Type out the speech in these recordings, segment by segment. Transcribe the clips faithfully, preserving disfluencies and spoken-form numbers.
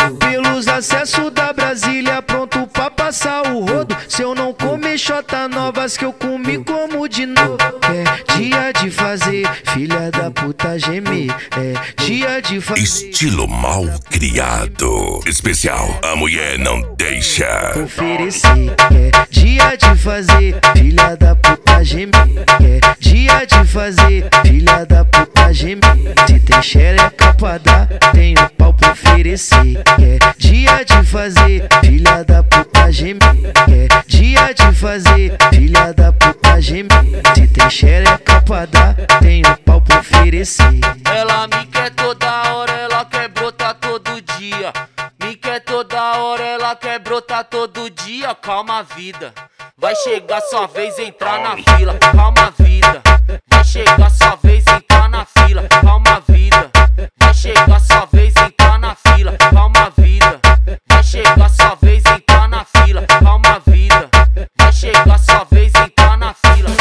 Pelos acessos da Brasília, pronto pra passar o rodo. Se eu não comer xota novas que eu comi como de novo. É dia de fazer filha da puta gemer. É dia de fazer estilo mal criado. Especial, a mulher não deixa. Oferecer, é dia de fazer filha da puta gemer. É dia de fazer filha da puta gemer. Se tem xereca pra dar, tem um pau pra oferecer. É dia de fazer filha da puta gemer. É dia de fazer filha da puta gemer. Se tem xereca pra dar, tem um pau pra oferecer. Ela me quer toda hora, ela quer brotar todo dia. Me quer toda hora, ela quer brotar todo dia. Calma, vida, vai chegar sua vez entrar na fila. Calma, vida, vai chegar sua vez entrar na fila. Calma, vida, vai chegar sua vez entrar na fila. Calma, vida, vai chegar sua vez entrar na fila. Calma, vida, vai chegar sua vez entrar na fila.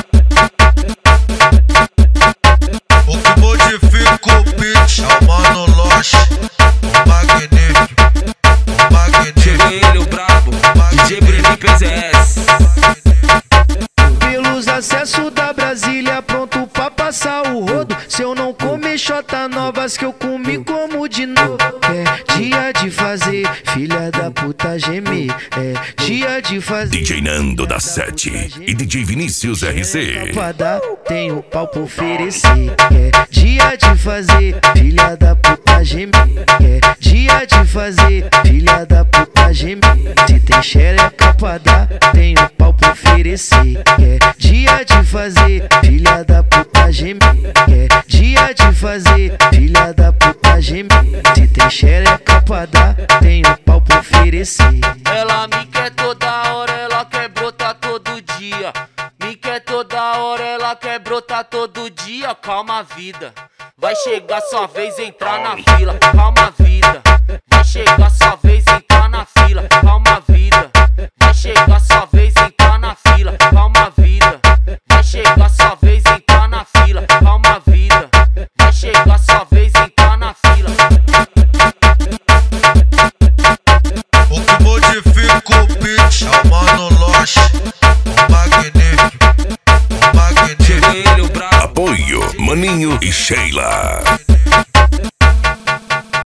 O que modifica o beat é o Mano Loche, o magnífico, o magnífico. Chegou ele, o brabo, D J Breninho P Z S. Pelos acessos da Brasília, pronto pra passar o rodo. Se eu não comer xota novas que eu comi como de novo. É dia de fazer filha da puta gemer. É dia de fazer D J Nando da Sete e D J Vinícius R C. pra dar, tem o pau pra oferecer. É dia de fazer filha da puta gemer. É dia de fazer filha da puta gemer. Se tem xereca pra dar, tem o pau pra oferecer. É dia de fazer filha da puta gemer. É dia de fazer filha da puta gemer. Se tem xereca pra dar, tem o pau pra oferecer. Ela me quer toda hora, ela quer brotar todo dia. Me quer toda hora, ela quer brotar todo dia. Calma, vida, vai chegar sua vez entrar na fila. Calma, vida, vai chegar sua vez entrar na fila.